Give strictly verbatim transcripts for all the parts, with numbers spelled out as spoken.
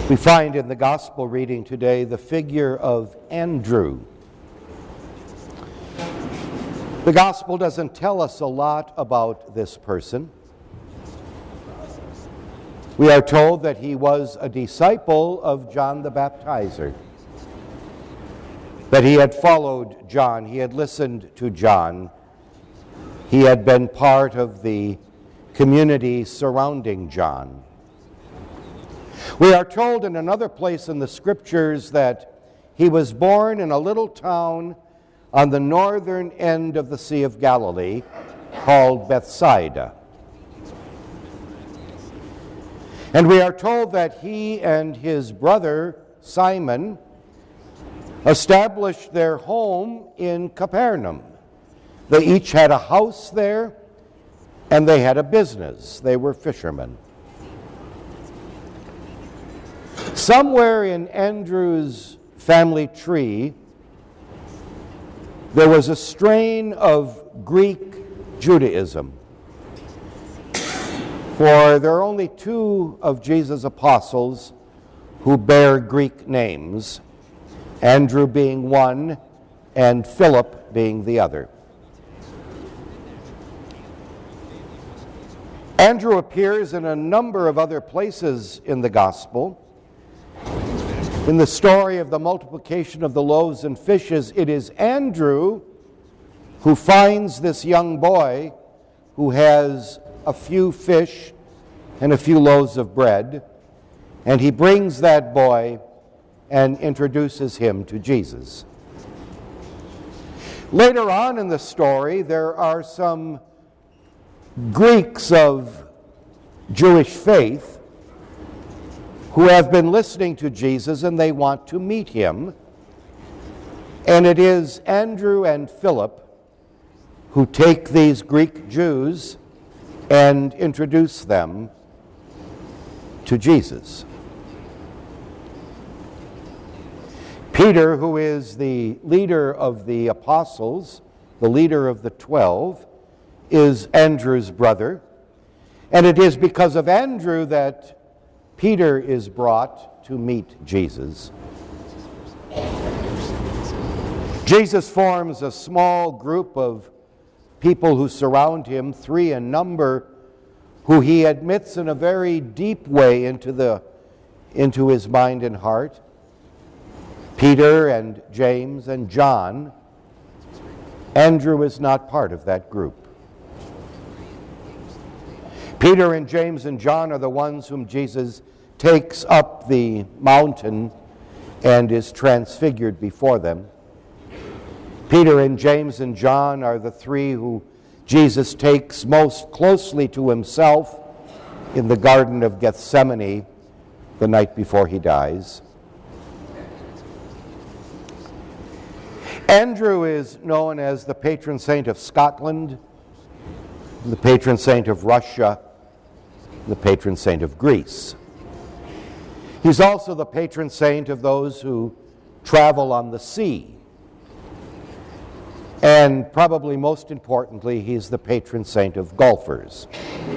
We find in the gospel reading today the figure of Andrew. The gospel doesn't tell us a lot about this person. We are told that he was a disciple of John the Baptizer, that he had followed John, he had listened to John, he had been part of the community surrounding John. We are told in another place in the Scriptures that he was born in a little town on the northern end of the Sea of Galilee called Bethsaida. And we are told that he and his brother Simon established their home in Capernaum. They each had a house there, and they had a business. They were fishermen. Somewhere in Andrew's family tree, there was a strain of Greek Judaism. For there are only two of Jesus' apostles who bear Greek names, Andrew being one and Philip being the other. Andrew appears in a number of other places in the gospel. In the story of the multiplication of the loaves and fishes, it is Andrew who finds this young boy who has a few fish and a few loaves of bread, and he brings that boy and introduces him to Jesus. Later on in the story, there are some Greeks of Jewish faith who have been listening to Jesus and they want to meet him. And it is Andrew and Philip who take these Greek Jews and introduce them to Jesus. Peter, who is the leader of the apostles, the leader of the twelve, is Andrew's brother. And it is because of Andrew that Peter is brought to meet Jesus. Jesus forms a small group of people who surround him, three in number, who he admits in a very deep way into the into his mind and heart. Peter and James and John. Andrew is not part of that group. Peter and James and John are the ones whom Jesus takes up the mountain and is transfigured before them. Peter and James and John are the three who Jesus takes most closely to himself in the Garden of Gethsemane the night before he dies. Andrew is known as the patron saint of Scotland, the patron saint of Russia, the patron saint of Greece. He's also the patron saint of those who travel on the sea. And probably most importantly, he's the patron saint of golfers.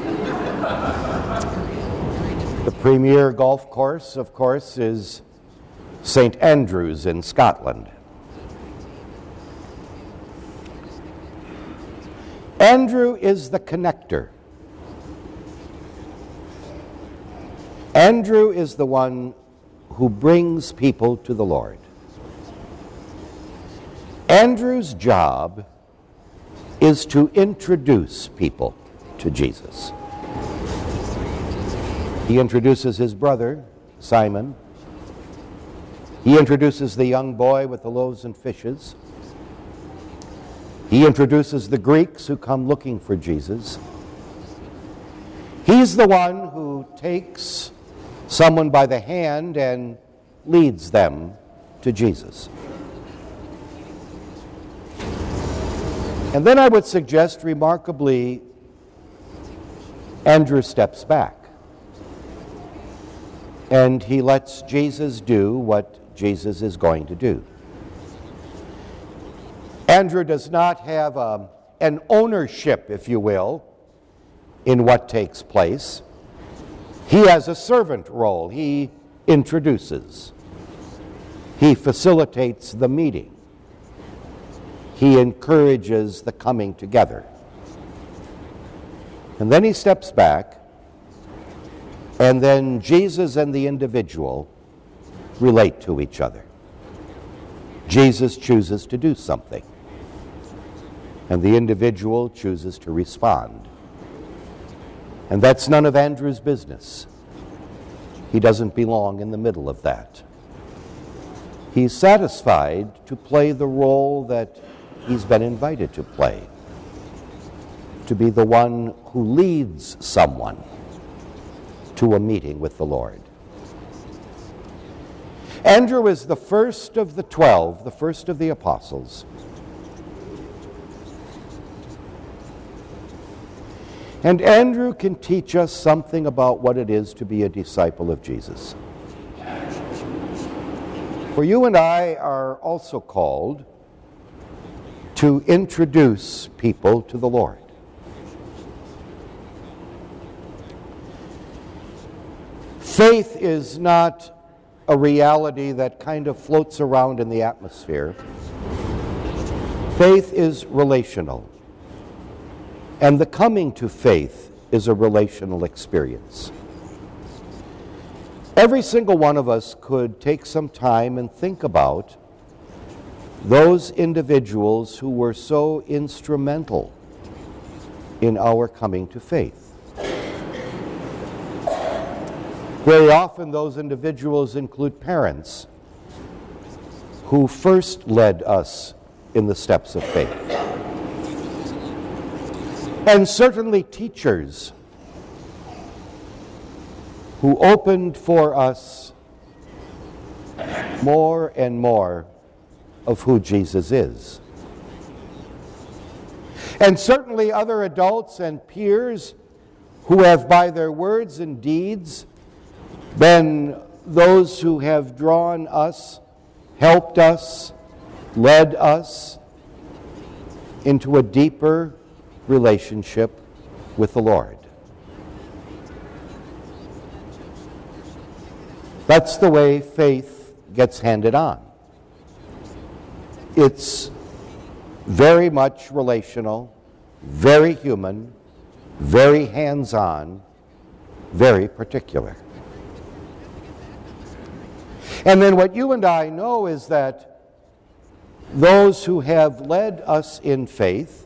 The premier golf course, of course, is Saint Andrews in Scotland. Andrew is the connector. Andrew is the one who brings people to the Lord. Andrew's job is to introduce people to Jesus. He introduces his brother, Simon. He introduces the young boy with the loaves and fishes. He introduces the Greeks who come looking for Jesus. He's the one who takes someone by the hand and leads them to Jesus. And then I would suggest, remarkably, Andrew steps back. And he lets Jesus do what Jesus is going to do. Andrew does not have a, an ownership, if you will, in what takes place. He has a servant role. He introduces. He facilitates the meeting. He encourages the coming together. And then he steps back, and then Jesus and the individual relate to each other. Jesus chooses to do something, and the individual chooses to respond. And that's none of Andrew's business. He doesn't belong in the middle of that. He's satisfied to play the role that he's been invited to play, to be the one who leads someone to a meeting with the Lord. Andrew is the first of the twelve, the first of the apostles. And Andrew can teach us something about what it is to be a disciple of Jesus. For you and I are also called to introduce people to the Lord. Faith is not a reality that kind of floats around in the atmosphere. Faith is relational. And the coming to faith is a relational experience. Every single one of us could take some time and think about those individuals who were so instrumental in our coming to faith. Very often those individuals include parents who first led us in the steps of faith. And certainly teachers who opened for us more and more of who Jesus is. And certainly other adults and peers who have by their words and deeds been those who have drawn us, helped us, led us into a deeper relationship with the Lord. That's the way faith gets handed on. It's very much relational, very human, very hands-on, very particular. And then what you and I know is that those who have led us in faith,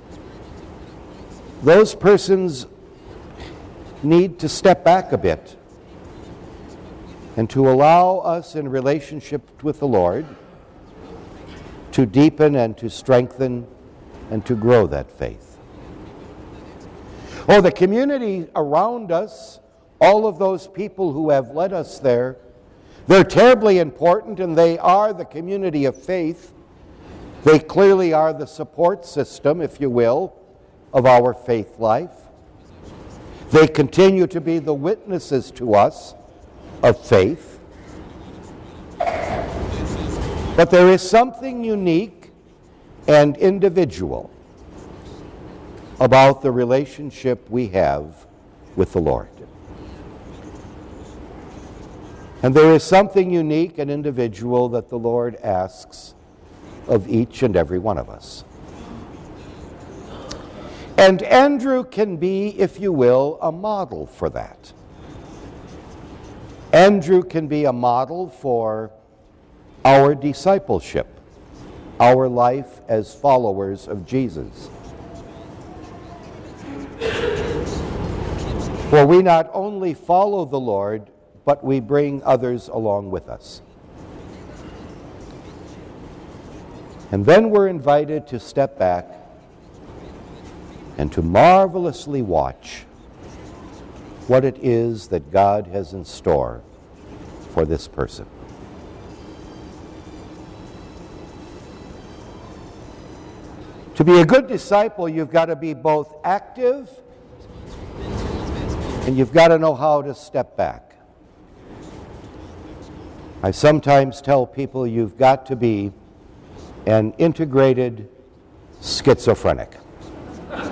those persons need to step back a bit and to allow us in relationship with the Lord to deepen and to strengthen and to grow that faith. Oh, the community around us, all of those people who have led us there, they're terribly important, and they are the community of faith. They clearly are the support system, if you will, of our faith life. They continue to be the witnesses to us of faith. But there is something unique and individual about the relationship we have with the Lord. And there is something unique and individual that the Lord asks of each and every one of us. And Andrew can be, if you will, a model for that. Andrew can be a model for our discipleship, our life as followers of Jesus. For we not only follow the Lord, but we bring others along with us. And then we're invited to step back and to marvelously watch what it is that God has in store for this person. To be a good disciple, you've got to be both active and you've got to know how to step back. I sometimes tell people you've got to be an integrated schizophrenic.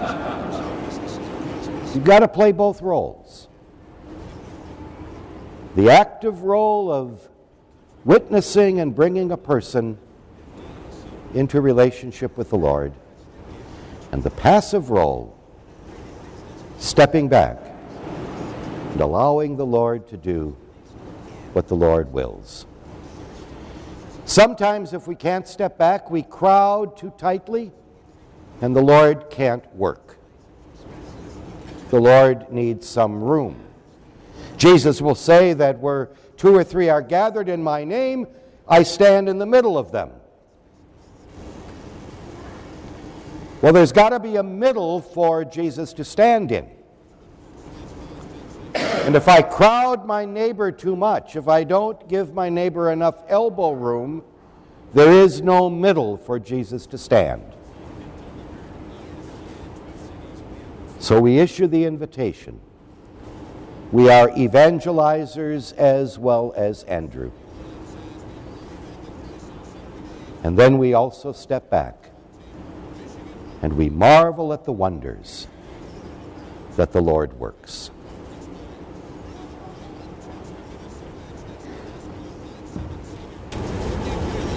You've got to play both roles. The active role of witnessing and bringing a person into relationship with the Lord, and the passive role, stepping back and allowing the Lord to do what the Lord wills. Sometimes if we can't step back, we crowd too tightly, and the Lord can't work. The Lord needs some room. Jesus will say that where two or three are gathered in my name, I stand in the middle of them. Well, there's got to be a middle for Jesus to stand in. And if I crowd my neighbor too much, if I don't give my neighbor enough elbow room, there is no middle for Jesus to stand. So we issue the invitation. We are evangelizers as well as Andrew. And then we also step back and we marvel at the wonders that the Lord works.